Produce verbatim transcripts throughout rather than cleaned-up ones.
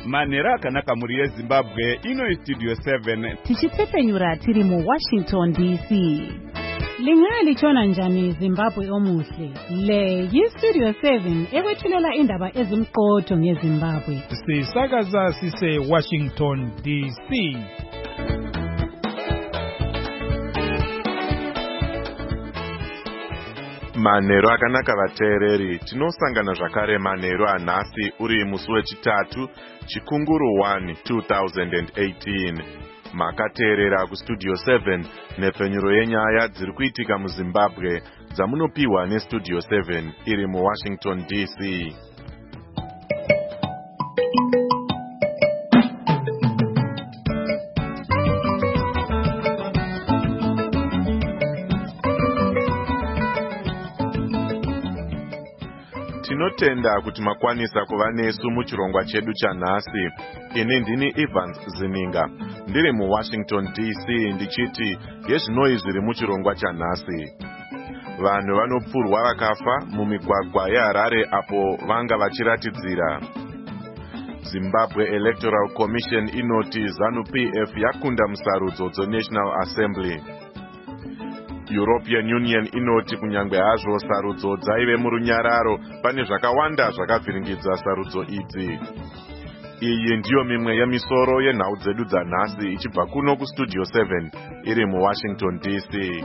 manhero akanaka muri yeZimbabwe. Ino iStudio seven tichipfepenyura tiri muWashington D C. Lingaya lichona njani Zimbabwe omuhle. Le yiStudio seven ekwethulela indaba ezimqotho ngeZimbabwe. Sisakaza sise Washington D C. Manhero akanaka vateereri, tinosangana zvakare manhero anhasi uri musi wechitatu chikunguru one two thousand eighteen. Makateerera kuStudio seven nepfenyuro yenyaya dziri kuitika muZimbabwe dzamunopiwa neStudio seven iri muWashington D C. Tinotenda kuti makwanisa kuva nesu muchirongwa chedu chanhasi. Ini ndini Evans Zininga, ndiri muWashington D C ndichiti yezvinoi zviri muchirongwa chanhasi. Vanhu vanopfurwa vakafa mumigwagwa yeHarare apo vanga vachiratidzira. Zimbabwe Electoral Commission inoti ZANU-P F yakunda musarudzo dzeNational Assembly. European Union inoti kunyangwe hazvo sarudzo dzaive murunyararo, pane zvakawanda zvakavhiringidza sarudzo idzi. Iyi ndiyo mimwe yemisoro yenhau dzedu dzanhasi ichibva kuno kuStudio seven iri muWashington D C.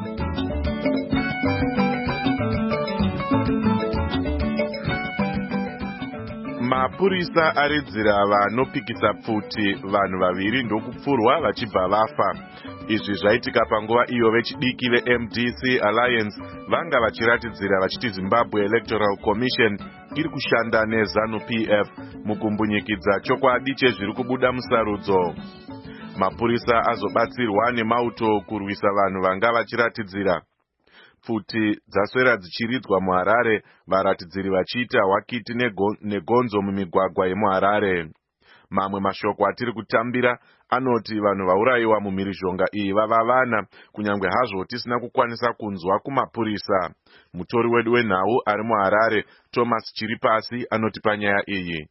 Mapurisa aridzira vanopikisa pfuti vanhu vaviri ndokupfurwa vachibva vafa. Izvi zvaitika panguva iyo vechidiki veM D C Alliance vanga vachiratidzira vachiti Zimbabwe Electoral Commission iri kushanda neZANU-P F mukumbunyikidza chokwadi chezviri kubuda musarudzo. Mapurisa azobatsirwa nemauto kurwisa vanhu vanga vachiratidzira. Pfuti dzaswera dzichiridzwa muHarare, varatidziri vachiita hwakiti negonzo mumigwagwa yemuHarare. Mamwe mashoko atiri kutambira anoti vanhu vaurayiwa mumhirizhonga iyi vava vana, kunyangwe hazvo tisina kukwanisa kunzwa kumapurisa. Mutori wedu wenhau ari muHarare, Thomas Chiripasi, anoti panyaya iyi.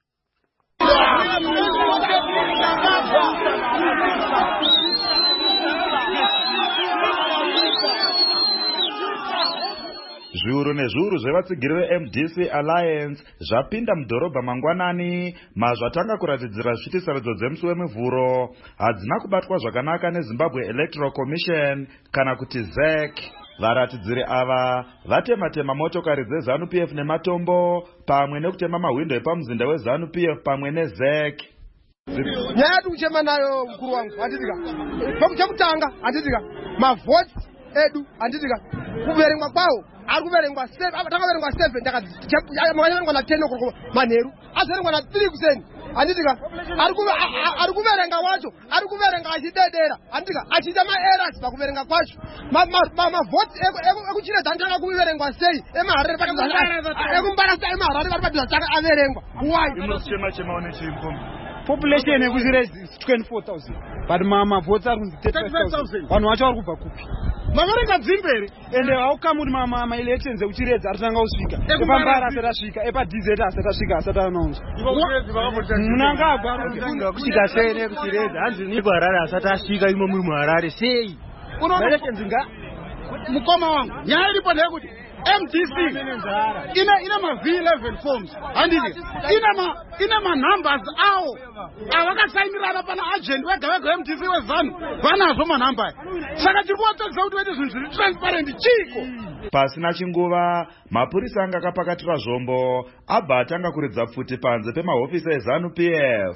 Zviuru nezviuru zvevatsigiri veM D C Alliance zvapinda mudhorobha mangwanani mazvatanga kuratidzira zviti sarudzo dzemusi wemuvhuro hadzina kubatwa zvakanaka neZimbabwe Electoral Commission kana kuti Z E C. Varatidziri ava vatematema motokari dzeZANU-P F nematombo pamwe nekutema mahwindo epamuzinda weZANU-P F pamwe neZ E C. Nyaya yatikuchema nayo mkuru wangu handitika. Chekutanga handitika. Mavoti edu handitika. Kuverengwa kwawo ari kuverengwa takaverengwa seven takaverengwa na ten manheru averengwa na three percent handitika. Ari kuverenga wacho ari kuverenga achidedera handitika achiita maerrors pakuverenga kwacho. Mavoti ekuchira dzandanga kuverengwa sei emaHarare pakazara ekumbarasa emaHarare vari padhuza saka averengwa. Why? Inochema chema one chimpo. Population yekuzire twenty-four thousand but mama votes are thirty-five thousand. Vanhu vacho vari kubva kupi? Mavarenga dzimbere ende haukamuri mama ma elections ekuchiredza aritanga kusvika. Epambara asati asvika, epa D Z asati asvika asati anonzwa. Munanga agwa kusvika sei nekuchiredza hanzi niko Harare asati asvika imo muri muHarare sei? Unoona elections nga mukoma wangu. Nyaya iripo ndeyekuti M D C ina ina ma V eleven forms handike ina ma ina ma numbers awo avakasainirana pana agent wegavega M D C wezanu vanazvo manhamba saka tiri kuvatsedzisa kuti vaite zvinhu zviri transparent chiko. Pasina chinguva mapurisa anga akapakatira zvombo abva atanga kuridza pfuti panze pemahofisi eZANU-P F.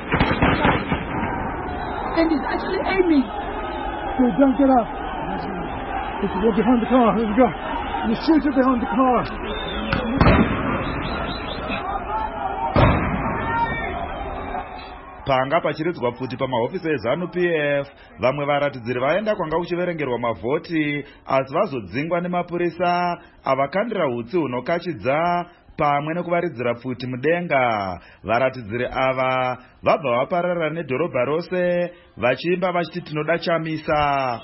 And he's actually aiming. So don't get up. If you go behind the car, here we go. You shoot it behind the car. Panga pachiridzwa pfuti pamahofisi eZANU-P F, vamwe varatidziri vaenda kwanga kuchiverengerwa mavhoti asi vazodzingwa nemapurisa avakandira hutsi hunokachidza pamwe nekuvaridzira pfuti mudenga. Varatidziri ava vabva vapararira nedhorobha rose vachiimba vachiti tinoda chamisa.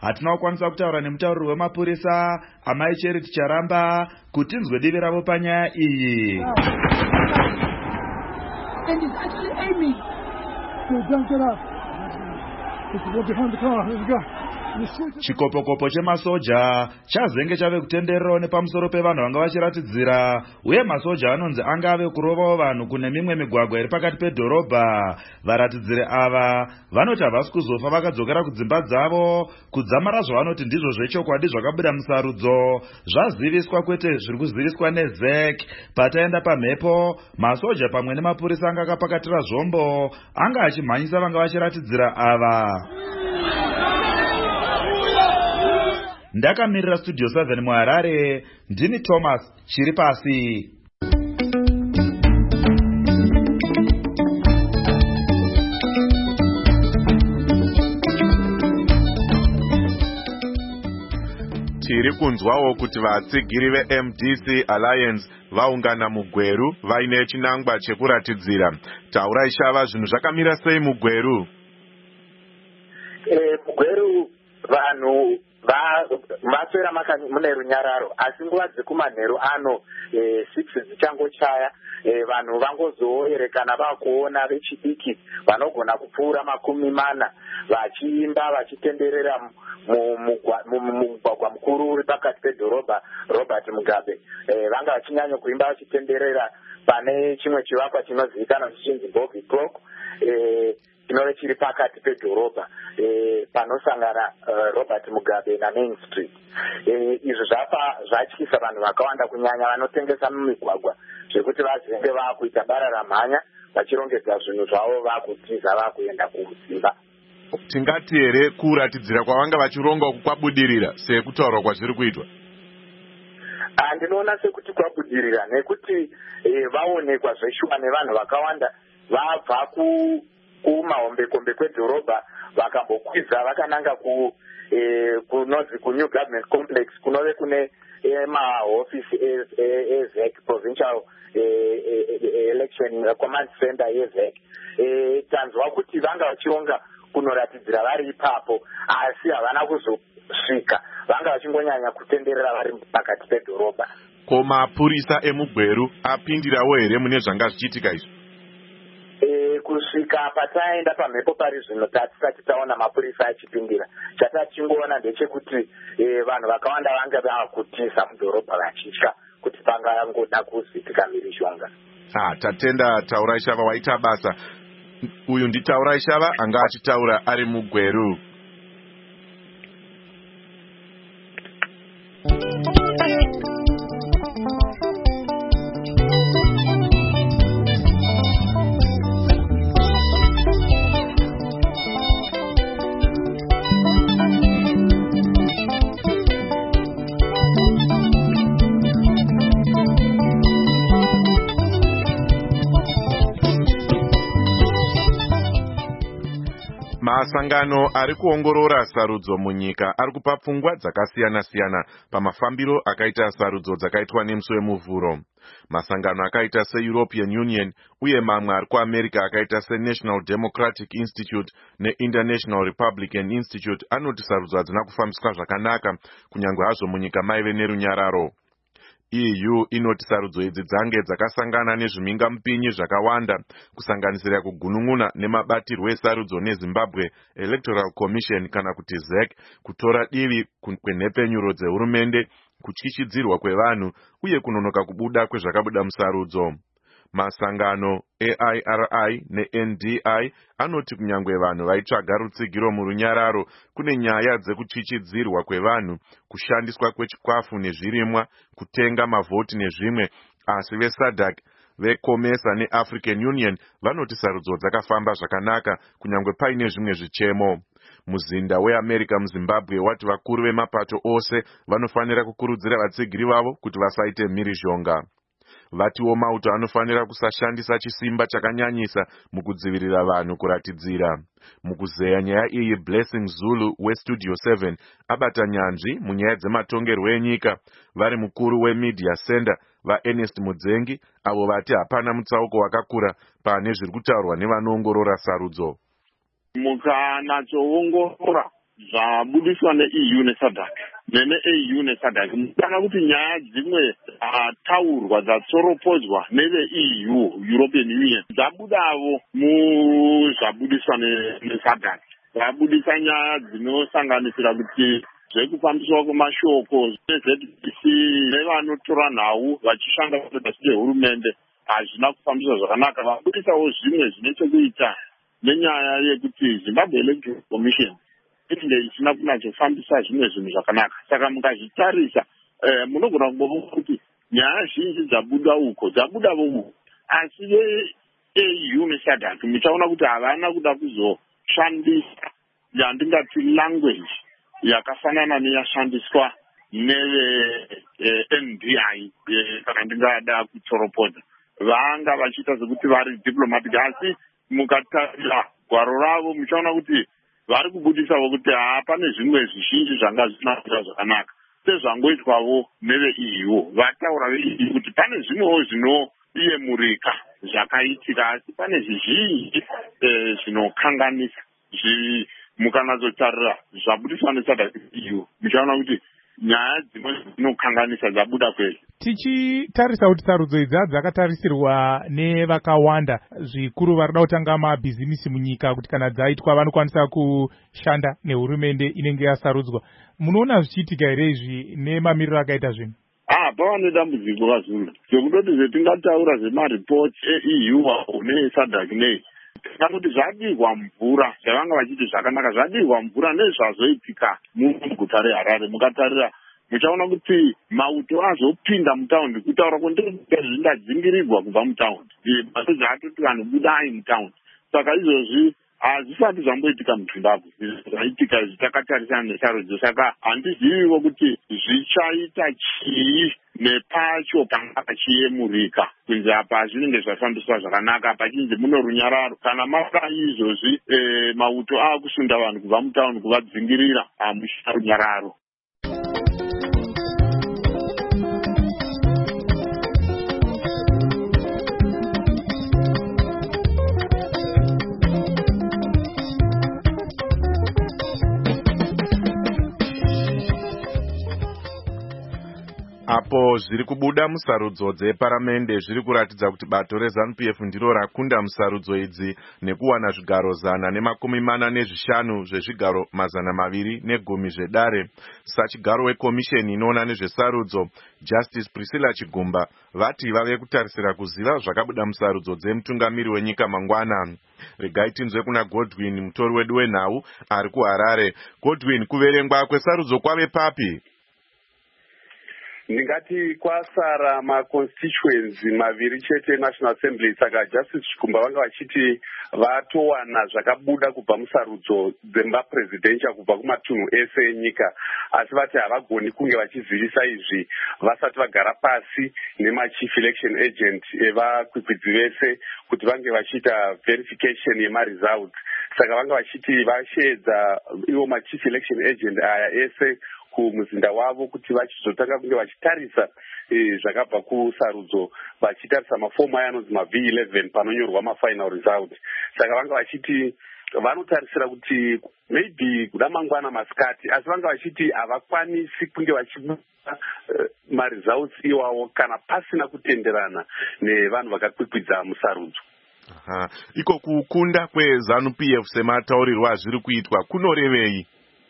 hatina kukwanisa kutaura nemutauriri wemapurisa amai Charity Charamba kuti nzwe divi ravo panyaya iyi. And he's actually aiming. So don't get up. If you go behind the car, there's a guy. Chikopokopo chemasoja chazenge chave kutenderero nepamusoro pevanhu vanga vachiratidzira, uye masoja anonzi anga ave kurovawo vanhu kune mimwe migwagwa iri pakati pedhorobha. Varatidziri ava vanoti havasi kuzofa vakadzokera kudzimba dzavo. Kudzamara zvavanoti ndizvo zvechokwadi zvakabuda musarudzo zvaziviswa, kwete zviri kuziviswa neZ E C. Pataenda pamhepo, masoja pamwe nemapurisa anga akapakatira zvombo anga achimhanyisa vanga vachiratidzira ava. Ndakamirira Studio seven muHarare, ndini Thomas Chiripasi. Tiri kunzwawo kuti vatsigiri veM D C Alliance vaungana muGweru vaine chinangwa chekuratidzira. Taurai Shava, zvinhu zvakamira sei muGweru? Eh, muGweru vanhu maswera mune runyararo, asi nguva dzekumanheru ano six dzichangochaya, vanhu vangozoerekana vakuona vechidiki vanogona kupfuura makumi mana vachiimba vachitenderera mumugwagwa mukuru uri pakati pedhorobha Robert Mugabe. Vanga vachinyanya kuimba vachitenderera pane chimwe chivakwa chinozivikanwa chichinzi Bobby Clock chinove chiri pakati pedhorobha panosangana Robert Mugabe naMain Street. Izvo zvapa zvatyisa vanhu vakawanda, kunyanya vanotengesa mumigwagwa, zvekuti vazenge vakuita bara ramhanya vachirongedza zvinhu zvavo vakutiza vakuenda kudzimba. Tingati here kuratidzira kwavanga vachironga uku kwabudirira sekutaurwa kwazviri kuitwa? Ndinoona sekuti kwabudirira, nekuti vaonekwa zveshuwa nevanhu vakawanda vabva ku kumahombekombe kwedhorobha vakambokwiza vakananga ku kunozi kuNew Government Complex kunove kune mahofisi eZ E C, Provincial Election Command Center yeZ E C. Tanzwa kuti vanga vachironga kunoratidzira vari ipapo, asi havana kuzosvika, vanga vachingonyanya kutenderera vari pakati pedhorobha. Ko mapurisa emuGweru apindirawo here mune zvanga zvichiitika izvi? Kusvika pataenda pamhepo pari zvino tatisati taona mapurisa achipindira. Chatichingoona ndechekuti vanhu vakawanda vanga vakutiza mudhorobha vachitya kuti pangangoda kuzitika mhirizhonga. Ah, tatenda Taurai Shava, waita basa. Uyu ndiTaurai Shava anga achitaura ari muGweru. Masangano ari kuongorora sarudzo munyika ari kupa pfungwa dzakasiyana-siyana pamafambiro akaita sarudzo dzakaitwa nemusi wemuvhuro. Masangano akaita seEuropean Union uye mamwe ari kuAmerica akaita seNational Democratic Institute neInternational Republican Institute anoti sarudzo hadzina kufambiswa zvakanaka, kunyange hazvo munyika maive nerunyararo. E U inoti sarudzo idzi dzange dzakasangana nezvimingamupinyi zvakawanda, kusanganisira kugunun'una nemabatirwo esarudzo neZimbabwe Electoral Commission kana kuti Z E C, kutora divi kwenhepenyuro dzehurumende, kutyityidzirwa kwevanhu uye kunonoka kubuda kwezvakabuda musarudzo. Masangano A I R I neN D I anoti kunyange vanhu vaitsvaga rutsigiro murunyararo, kune nyaya dzekutyityidzirwa kwevanhu, kushandiswa kwechikafu nezvirimwa, kutenga mavhoti nezvimwe, asi veSADC, veCOMESA neAfrican Union vanoti sarudzo dzakafamba zvakanaka kunyange paine zvimwe zvichemo. Muzinda weAmerica muZimbabwe wati vakuru vemapato ose vanofanira kukurudzira vatsigiri vavo kuti vasaite mhirizhonga. Vatiwo mauto anofanira kusashandisa chisimba chakanyanyisa mukudzivirira vanhu kuratidzira. Mukuzeya nyaya iyi, Blessing Zulu weStudio seven abata nyanzvi munyaya dzematongerwo enyika, vari mukuru weMedia Center vaErnest Mudzengi, avo vati hapana mutsauko wakakura pane zviri kutaurwa nevanoongorora sarudzo. Mukanatsoongorora zvabudiswa ne-E U ne-SADC nene-A U ne-SADC munoona kuti nyaya dzimwe dzataurwa dzatsoropodzwa neve-E U European Union dzabudavo muzvabudiswa ne-SADC. Vabudisa nyaya dzinosanganisira kuti zvekufambiswa kwemashoko zve-Z B C nevanotora nhau vachishanda pasi pehurumende hazvina kufambiswa zvakanaka. Vabudisawo zvimwe zvine chekuita nenyaya yekuti Zimbabwe Electoral Commission inenge isina kunatsofambisa zvimwe zvinhu zvakanaka. Saka mukazvitarisa eh, munogona kumbobona kuti nyaya zhinji dzabuda uko dzabudavo uko, asi ve-A U ne-SADC muchaona kuti havana kuda kuzoshandisa yandingati language yakafanana neyashandiswa neve-N D I kana ndingada kutsoropodza. Vanga vachiita sekuti vari diplomatic, asi mukatarira gwaro ravo muchaona kuti vari kubudisawo kuti haa pane zvimwe zvizhinji zvanga zvisina kuita zvakanaka sezvangoitwawo neve-E U. Vataura ve-E U kuti pane zvimwewo zvinoyemurika zvakaitika, asi pane zvizhinji zvinokanganisa. Mukanatsotarira zvabudiswa ne-SADC-E U muchaona kuti nyaya dzimwe dzinokanganisa dzabuda kwezvo. Tichitarisa kuti sarudzo idzi dzakatarisirwa nevakawanda, zvikuru varida kutanga mabhizimisi munyika, kuti kana dzaitwa vanokwanisa kushanda nehurumende inenge yasarudzwa. Munoona zvichiitika here izvi nemamiriro akaita zvinhu? Ah, pava nedambudziko vazhinji zvekutoti zvetingataura zvemaripoti e-E U ne-SADC nei kana kuti zvadirwa mvura zvavanga vachiti zvakanaka, zvadirwa mvura nezvazoitika muguta reHarare. Mukatarira muchaona kuti mauto azopinda mutaundi kutaura kuti zvindadzingirirwa kubva mutaundi, masoja atoti vanhu budai mutaundi. Saka izvozvi hazvisati zvamboitika muZimbabwe, zvaitika izvi takatarisana nesarudzo. Saka handiziviwo kuti zvichaita chii nepacho panga pachiyemurika kunzi apa zvinenge zvafambiswa zvakanaka, pachinzi muno runyararo. Kana makai izvozvi e, mauto aakusunda vanhu kubva mutaundi kuvadzingirira hamushina runyararo. Apo zviri kubuda musarudzo dzeparamende zviri kuratidza kuti bato reZANU P F ndiro rakunda musarudzo idzi nekuwana zvigaro zana nemakumi mana nezvishanu zvezvigaro mazana maviri negumi zvedare. Sachigaro wekomisheni inoona nezvesarudzo Justice Priscilla Chigumba vati vave kutarisira kuziva zvakabuda musarudzo dzemutungamiri wenyika mangwana. Regai tinzwe kuna Godwin, mutori wedu wenhau ari kuHarare. Godwin, kuverengwa kwesarudzo kwave papi? Ndingati kwasara maconstituency maviri chete National Assembly. Saka Justice Chigumba vanga vachiti vatowana zvakabuda kubva musarudzo dzemapresidential kubva kumatunhu ese enyika, asi vati havagoni kunge vachizivisa izvi vasati vagara pasi nemachief election agent evakwikwidzi vese kuti vange vachiita verification yemaresults. Saka vanga vachiti vasheedza ivo machief election agent aya ese kumuzinda wavo kuti vachizotanga kunge vachitarisa e, zvakabva kusarudzo, vachitarisa mafomu aya anonzi ma V eleven panonyorwa mafinal result. Saka vanga vachiti vanotarisira kuti maybe kuda mangwana masikati, asi vanga vachiti havakwanisi kunge vachibuda uh, maresults iwawo kana pasina kutenderana nevanhu vakakwikwidza musarudzo. Aha. Iko kukunda kweZANU P F semataurirwa azviri kuitwa kunorevei?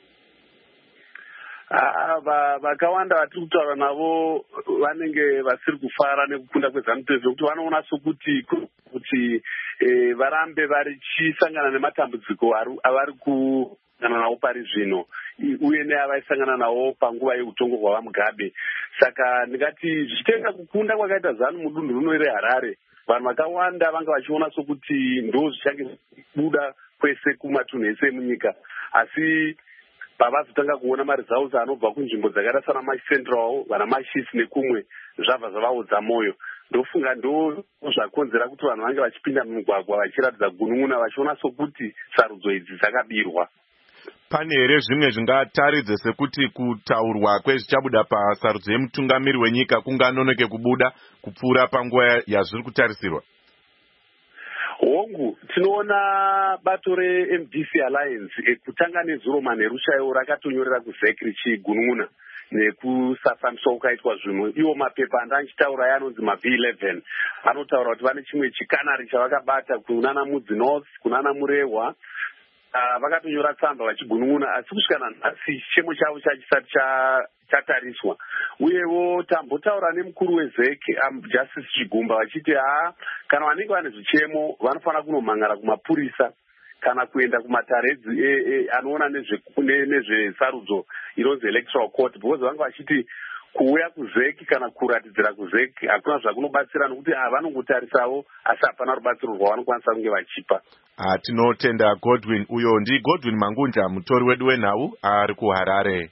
Vakawanda vatiri kutaura navo vanenge vasiri kufara nekukunda kwezANU P F, kuti vanoona sokuti kuti e, varambe varichisangana nematambudziko avari kusangana nawo pari zvino, uye neavaisangana nawo panguva yeutongo hwavaMugabe. Saka ndingati zvichitenga kukunda kwakaita ZANU mudunhu runo reHarare, vanhu vakawanda vanga vachiona sokuti ndo zvichange buda kwese kumatunhu ese emunyika, asi pavazotanga kuona maresults anobva kunzvimbo dzakaita sana maCentral, vana maChiefs nekumwe, zvabva zvavaudza mwoyo. Ndofunga ndo zvakonzera kuti vanhu vange vachipinda mumugwagwa vachiratidza gunun'una, vachiona sokuti sarudzo idzi dzakabirwa. Pane here zvimwe zvingataridze sekuti kutaurwa kwezvichabuda pasarudzo yemutungamiri wenyika kunganonoke kubuda kupfuura panguva yazviri kutarisirwa? hongu tinoona bato re-M D C Alliance e, kutanga nezuro manheru chaiwo rakatonyorera kuzek richigunun'una nekusafambiswa kukaitwa zvinhu. Iwo mapepa andanchitaura yanonzi maV eleven anotaura kuti vane chimwe chikanari chavakabata kunana mudzi north kunana murehwa. Uh, vakatonyora tsamba vachigunun'una asi kusvikana nhasi chichemo chavo chachisati chatariswa. Uyewo tambotaura nemukuru wezek um, Justice Chigumba vachiti ha kana vanenge vane zvichemo vanofanira kunomhangara kumapurisa kana kuenda kumataredzi e, e, anoona nezvesarudzo inonzi electoral court, because vange vachiti kuuya kuzeki kana kuratidzira kuzeki hakuna zvakunobatsira nokuti vanongotarisawo asi hapana rubatsiro rwavanokwanisa kunge vachipa. Ah, tinotenda Godwin. Uyo ndi Godwin Mangunja, mutori wedu wenhau ari kuHarare.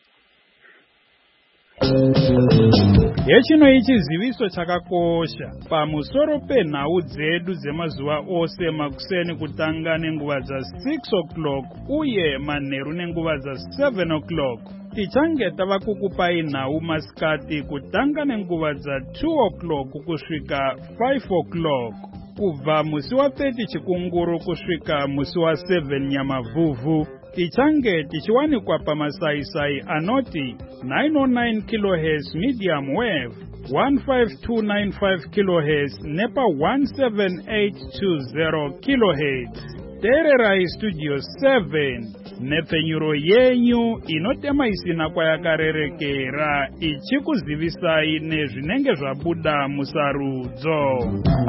Yechino ichiziviso chakakosha pamusoro penhau dzedu dzemazuva ose makuseni kutanga nenguva dza six o'clock uye manheru nenguva dza seven o'clock. Tichange tava kukupai nhau masikati kutanga nenguva dza two o'clock kusvika five o'clock. Kubva musi wa thirty chikunguru kusvika musi wa seven nyamavhuvhu. Tichange tichiwanikwa pamasaisai anoti nine oh nine kilohertz medium wave, one five two nine five kilohertz nepa one seven eight two zero kilohertz. Tererai Studio seven nepfenyuro yenyu inotema isina kwayakarerekera ichikuzivisai nezvinenge zvabuda musarudzo.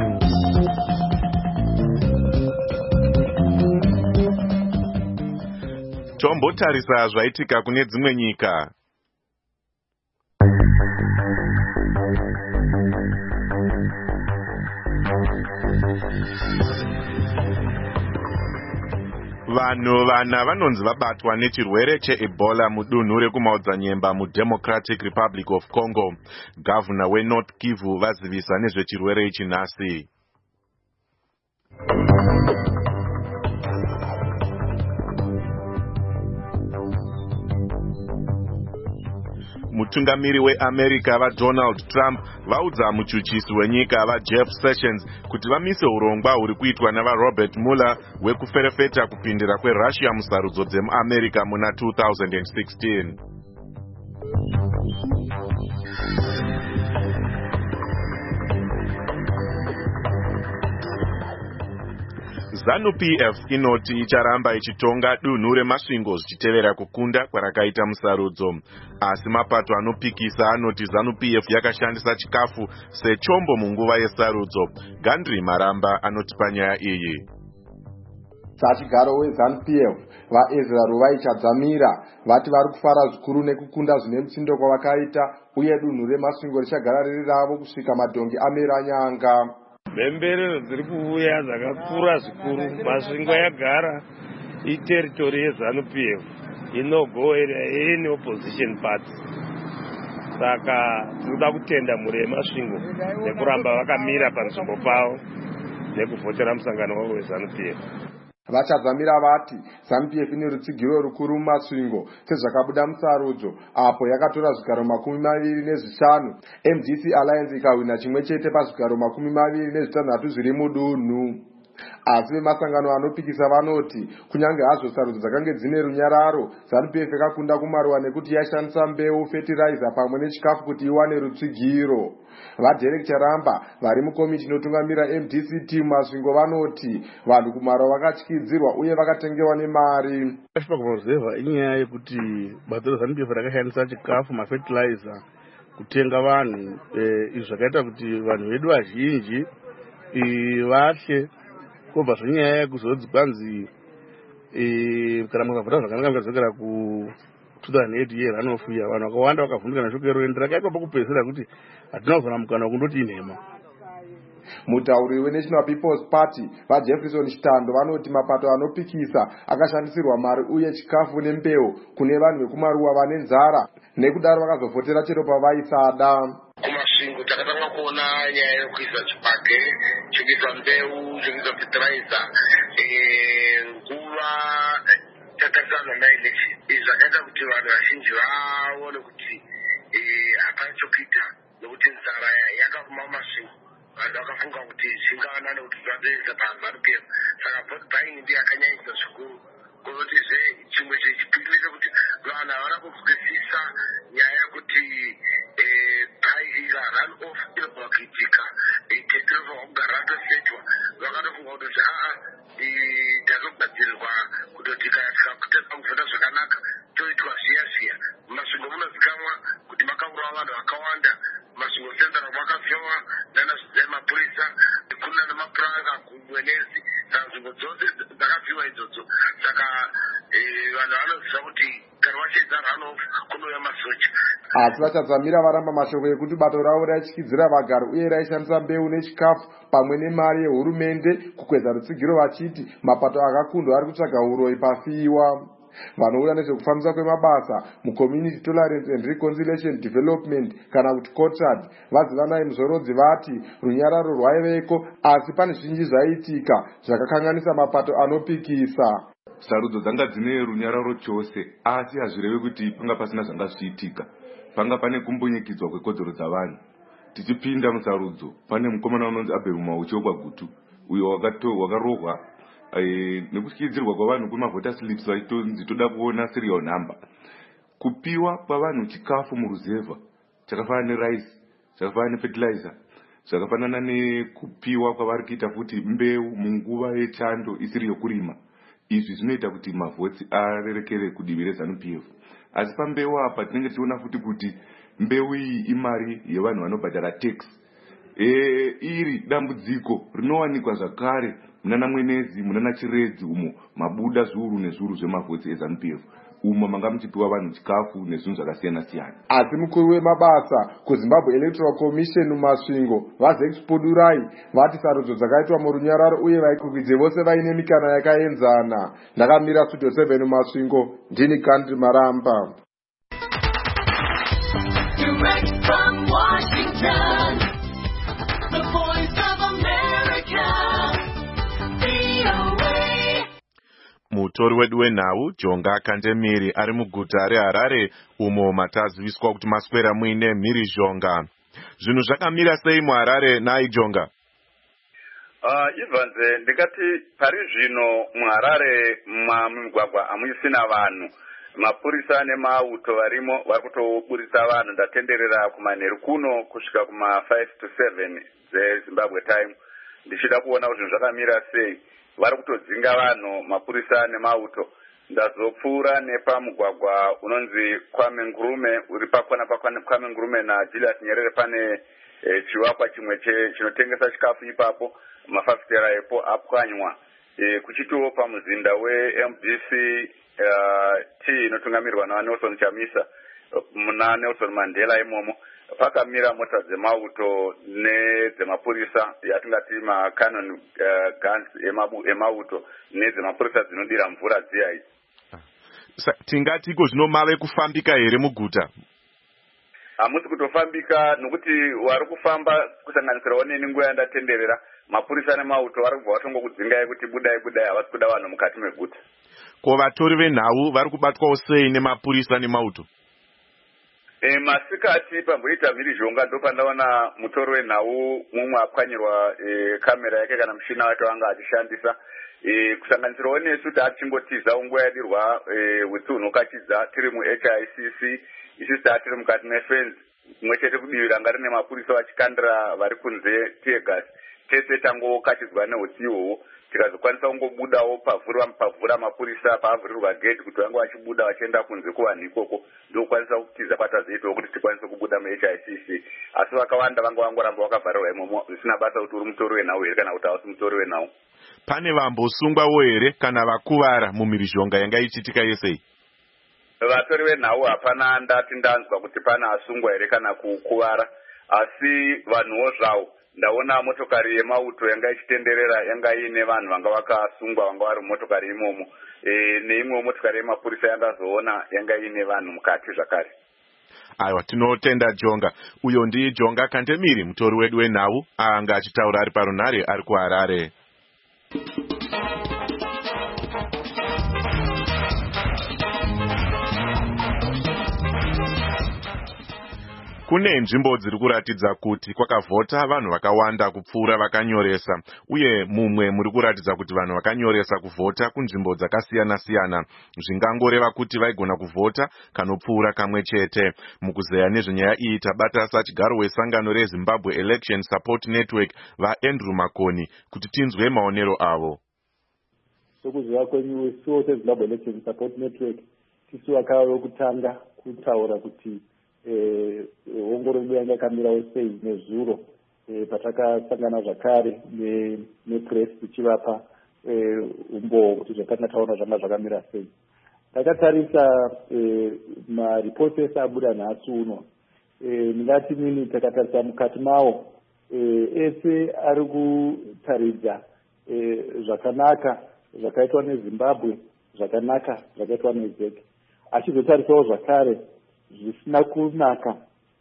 Tombotarisa zvaitika kune dzimwe nyika. Vanhu vana vanonzi vabatwa nechirwere cheEbola mudunhu rekumaodzanyemba muDemocratic Republic of Congo. Gavana weNorth Kivu vazivisa nezvechirwere ichi nhasi. Mutungamiri weAmerica vaDonald Trump vaudza muchuchisi wenyika vaJeff Sessions kuti vamise urongwa huri kuitwa navaRobert Mueller wekuferefeta kupindira kweRussia musarudzo dzemuAmerica muna two thousand sixteen. ZANU-P F inoti icharamba ichitonga dunhu remasvingo zvichitevera kukunda kwarakaita musarudzo. Asi mapato anopikisa anoti ZANU-P F yakashandisa chikafu sechombo munguva yesarudzo. Gandri Maramba anoti panyaya iyi. Sachigaro weZANU-P F vaEzra Ruvai chadzamira vati vari kufara zvikuru nekukunda zvine mutsindo kwavakaita uye dunhu remasvingo richagara riri ravo kusvika madhongi amera nyanga. Mhemberero dziri kuuya dzakakura zvikuru. Masvingo yagara iterritory yeZANU-P F, inogo area any opposition party. Saka tinoda kutenda mhuri yemasvingo nekuramba vakamira panzvimbo pavo nekuvhotera musangano wavo weZANU-P F. Vachadzamira vati ZANU-P F ine rutsigiro rukuru mumasvingo sezvakabuda musarudzo apo yakatora zvigaro makumi maviri nezvishanu, M D C Alliance ikahwina chimwe chete pazvigaro makumi maviri nezvitanhatu zviri mudunhu. Asi vemasangano anopikisa vanoti kunyange hazvo sarudzo dzakange dzine runyararo, ZANU-P F yakakunda kumaruwa nekuti yashandisa mbeu, fertilizer pamwe nechikafu kuti iwane rutsigiro. VaDerek Charamba vari mukomiti inotungamira M D C team masvingo vanoti vanhu kumaruwa vakatyidzirwa uye vakatengewa nemari. Pakumauzeva inyaya yekuti bato reZANU-P F rakashandisa chikafu, mafertilizer kutenga vanhu. Izvi zvakaita kuti vanhu vedu vazhinji vahle kubva zvenyaya yekuzodzi kwanzi kana mukavhota zvakanaka mukadzokera ku two thousand eight year anofuya vanhu vakawanda vakavhunduka neshoko roende rakaitwa pakupedzisira kuti hatina kuvhana mukana wekundoti inhema. Mutauri weNational People's Party vaJefferson Chitando vanoti mapato anopikisa akashandisirwa mari uye chikafu nembeu kune vanhu vekumaruwa vane nzara nekudaro vakazovhotera chero pavaisada. Kumasvingo takatanga kuona nyaya yekuisa chipage, chekuisa mbeu, chekuisa fertilizer nguva tatasana maelection. Izvi zvakaita kuti vanhu vazhinji vaone kuti hapana chokuita nekuti nzara yakaruma masvingo. vanhu vakafunga kuti zvingavana nekuti zvazoisa paZANU-P F. Saka vote buying ndiyo yakanyanyisa zvikuru, kunotizve chimwe chechipiri chekuti vanhu havana kunzwisisa nyaya yekuti run off inobva kuitika tetirova kugara ratosechwa. Vakatofunga kutoti aa tazogadzirirwa kutoti kana kutesa kuvhota zvakanaka toitwa zviya zviya. Mumasvingo munozikamwa kuti makaurawa vanhu vakawanda, mumasvingo senzara makafyewa nana mapurisa kuna namapuranga kumwenezi. Saka nzvimbo dzose dzakafyiwa idzodzo. Saka vanhu vanoziva kuti kana vachiedza run off kunouya masoja. Asi vachadzamira varamba mashoko ekuti bato ravo raityidzira vagari uye raishandisa mbeu nechikafu pamwe nemari yehurumende kukwedza rutsigiro, vachiti mapato akakundwa ari kutsvaga uroi pafiwa. Vanoona nezvekufambisa kwemabasa muCommunity Tolerance and Reconciliation Development kana kuti COTRAD vazivanai muzorodzi vati runyararo rwaiveko, asi pane zvinji zvaiitika zvakakanganisa mapato anopikisa. Sarudzo dzanga dzine runyararo chose, asi hazvireve kuti panga pasina zvanga zviitika. Panga pane kumbunyikidzwa kwekodzero dzavanhu. Tichipinda musarudzo, pane mukomana unonzi Abel Uchiokwa Gutu uyo wakarohwa nekutyidzirwa kwavanhu kwemavhota slips vachitonzi toda kuona serial number. Kupiwa kwavanhu chikafu muruzevha chakafanana nerice, chakafanana nefertilizer, zvakafanana nekupiwa kwavari kuita futi mbeu munguva yechando isiri yokurima. Izvi zvinoita kuti mavhotsi arerekere kudivi reZANU-P F. Asi pambeu apa tinenge tichiona futi kuti mbeu iyi imari yevanhu vanobhadhara tax. E, iri dambudziko rinowanikwa zvakare munana Mwenezi, munana Chiredzi umo mabuda zviuru nezviuru zvemavhotsi eZANU-P F. Umo manga muchipiwa vanhu chikafu nezvinhu zvakasiyana siyana. Asi mukuru wemabasa kuZimbabwe Electoral Commission mumasvingo vaZexpodurai vati sarudzo dzakaitwa murunyararo uye vaikukidze vose vaine mikana yakaenzana. Ndakamira Studio seven mumasvingo, ndini Country Maramba. Direct from Washington, the voice of America, V O A. Mutori wedu wenhau Jonga Kandemiri ari muguta reHarare umo mataziviswa kuti maswera muine mhiri zhonga. Zvinhu zvakamira sei muHarare nai Jonga? Uh, Ivanze ndikati pari zvino muHarare mumigwagwa hamusina vanhu. Mapurisa nemauto varimo vari kutoburisa vanhu. Ndatenderera kumanheru kuno kusvika kuma five to seven zeZimbabwe time ndichida kuona kuti zvinhu zvakamira sei. Vari kutodzinga vanhu mapurisa nemauto. Ndazopfuura nepamugwagwa unonzi Kwame Nkrumah uri pakona pakona Kwame Nkrumah na Julius Nyerere pane e, chivakwa chimwe chinotengesa chikafu ipapo. Mafafitera epo apwanywa. E, kuchitiwo pamuzinda weM D C uh, T inotungamirwa naNelson Chamisa muna Nelson Mandela imomo pakamira mota dzemauto nedzemapurisa yatingati maCannon uh, guns emabu emauto nedzemapurisa dzinodira mvura dziya idzi. Tingati iko zvino mave kufambika here muguta? Hamusi kutofambika nokuti wari kufamba kusanganisirawo neni nguva yandatenderera mapurisa nemauto vari kubva vatongokudzingai kuti budai budai havasi kuda vanhu mukati meguta. Ko vatori venhau vari kubatwawo sei nemapurisa nemauto? E, masikati pamboita mhiri zhonga ndopandaona mutori wenhau mumwe apwanyirwa e, kamera yake kana mushina wake wanga achishandisa. E, kusanganisirawo nesu taachingotiza nguva yadirwa e, utsi hunokachidza tiri muH I C C isusu taatiri mukati mefenzi mumwe chete kudivi ranga rine mapurisa vachikandira vari kunze teargas. Tese tangokachidzwa neutsi ihwohwo tikazokwanisa kungobudawo pavhura pavhura mapurisa paavhurirwa gate kuti vange vachibuda vachienda kunze kuvanhu ikoko ndokwanisa kutiza patazoitawo kuti tikwanise kubuda muH I C C. Asi vakawanda vanga vangoramba vakavharirwa imomo zvisina basa kuti uri mutori wenhau here kana kuti hausi mutori wenhau. Pane vambosungwawo here kana vakuvara mumhirizhonga yanga ichiitika yesei? Vatori venhau hapana ndati ndanzwa kuti pana asungwa here kana kukuvara, asi vanhuwo zvavo ndaona motokari yemauto yanga ichitenderera yanga ine vanhu vanga vakasungwa vanga vari motokari imomo. E, neimwewo motokari yemapurisa yandazoona yanga ine vanhu mukati zvakare. Aiwa, tinotenda Jonga. Uyo ndi Jonga Kandemiri mutori wedu wenhau anga achitaura ari parunhare ari kuHarare. Kune nzvimbo dziri kuratidza kuti kwakavhota vanhu vakawanda kupfuura vakanyoresa, uye mumwe muri kuratidza kuti vanhu vakanyoresa kuvhota kunzvimbo dzakasiyana-siyana, zvingangoreva kuti vaigona kuvhota kanopfuura kamwe chete. Mukuzeya nezvenyaya iyi tabata sachigaro wesangano reZimbabwe Election Support Network vaAndrew Makoni kuti tinzwe maonero avo. Sokuziva kwenyu isuwo seZimbabwe Election Support Network tisu vakauya kutanga kutaura kuti ongororo yanga yakamirawo sei nezuro patakasangana zvakare nepress tichivapa umboo kuti zvatanga taona zvanga zvakamira sei. Takatarisa maripoti ese abuda nhasi uno, ndingati nini takatarisa mukati mawo ese ari kutaridza zvakanaka zvakaitwa neZimbabwe, zvakanaka zvakaitwa neZEC, achizotarisawo zvakare zvisina kunaka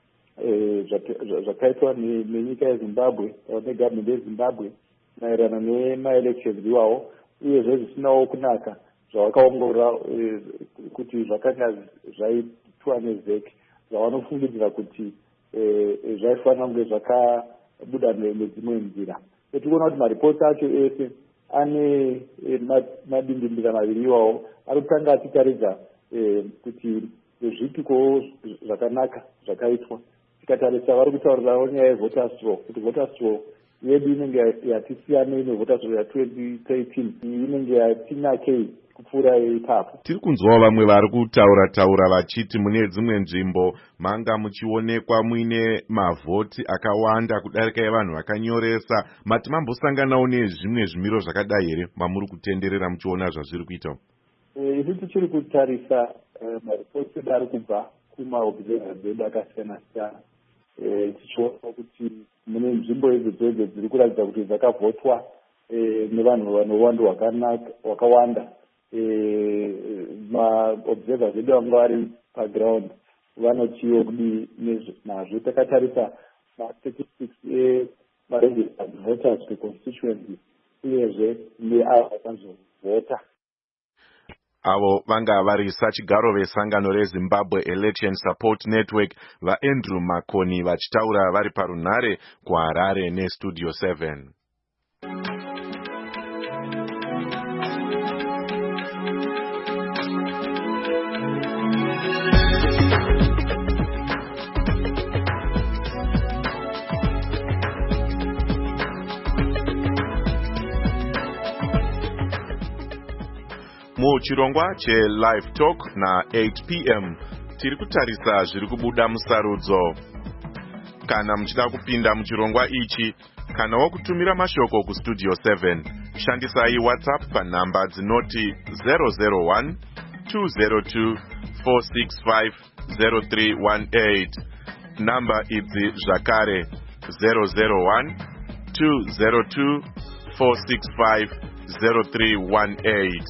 zvakaitwa nenyika yeZimbabwe negovernment yeZimbabwe maererano nemaelections iwawo, uyezve zvisinawo kunaka zvavakaongorora kuti zvakanga zvaitwa neZEC zvavanofungidzira kuti zvaifanira kunge zvakabuda nedzimwe nzira. Tikuona kuti maripoti acho ese ane madindindira maviri iwawo ari kutanga achitaridza kuti zvipiko zvakanaka zvakaitwa. Tikatarisa vari kutaurirawo nyaya yevoters roll, kuti voters roll yedu inenge yatisiyanei nevoters roll ya-twenty thirteen inenge yatinakei kupfuura ipapo. Tiri kunzwawo vamwe vari kutaura taura vachiti mune dzimwe nzvimbo manga muchionekwa muine mavhoti akawanda kudarika evanhu vakanyoresa. Mati mambosanganawo nezvimwe zvimiro zvakadai here mamuri kutenderera muchiona zvazviri kuita? Isu tichiri kutarisa maripoti edu ari kubva kumaobservers edu akasiyana-siyana, tichiona kuti mune nzvimbo idzi dzodzo dziri kuratidza kuti dzakavhotwa nevanhu vanowando wakawanda. Maobservers edu vanga vari paground vanochiwo kudi nazvo. Takatarisa ma-statistics ema-registered voters per-constituency uyezve neavo vakazovhota. Avo vanga vari sachigaro vesangano reZimbabwe Election Support Network vaAndrew Makoni vachitaura vari parunhare kuHarare neStudio seven. Muchirongwa che-Live Talk na eight p m tiri kutarisa zviri kubuda musarudzo. Kana muchida kupinda muchirongwa ichi, kanawo kutumira mashoko kuStudio seven, shandisai WhatsApp panhamba dzinoti zero zero one two zero two four six five zero three one eight. Namba idzi zvakare zero zero one two zero two four six five zero three one eight.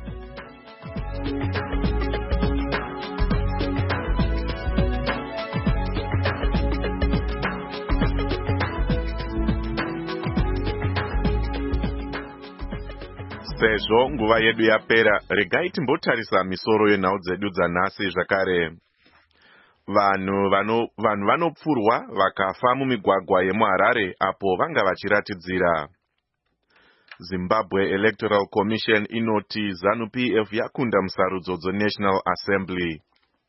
Sezvo nguva yedu yapera, regai timbotarisa misoro yenhau dzedu dzanhasi zvakare. Vanhu vano vanhu vanopfurwa vakafa mumigwagwa yemuHarare apo vanga vachiratidzira. Zimbabwe Electoral Commission inoti ZANU-P F yakunda musarudzo dzeNational Assembly.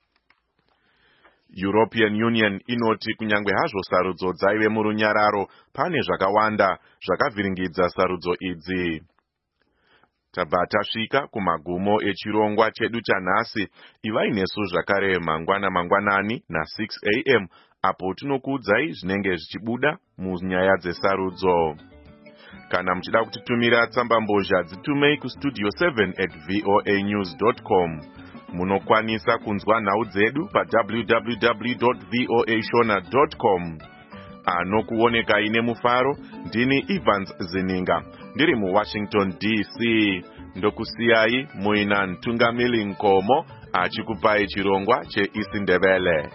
European Union inoti kunyangwe hazvo sarudzo dzaive murunyararo, pane zvakawanda zvakavhiringidza sarudzo idzi. Tabva tasvika kumagumo echirongwa chedu chanhasi. Ivai nesu zvakare mangwana mangwanani na six a m apo tinokuudzai zvinenge zvichibuda munyaya dzesarudzo. Kana muchida kutitumira tsamba mbozha dzitumei kustudio seven at voa news dot com. Munokwanisa kunzwa nhau dzedu pa w w w dot voa shona dot com. Anokuoneka ine mufaro, ndini Evans Zininga, ndiri muWashington D C. Ndokusiyai muina Ntungamili Nkomo achikupai chirongwa cheIsindebele.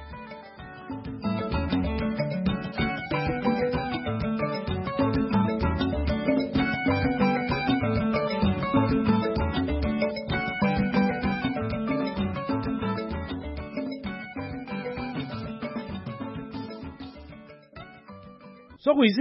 sokuyizi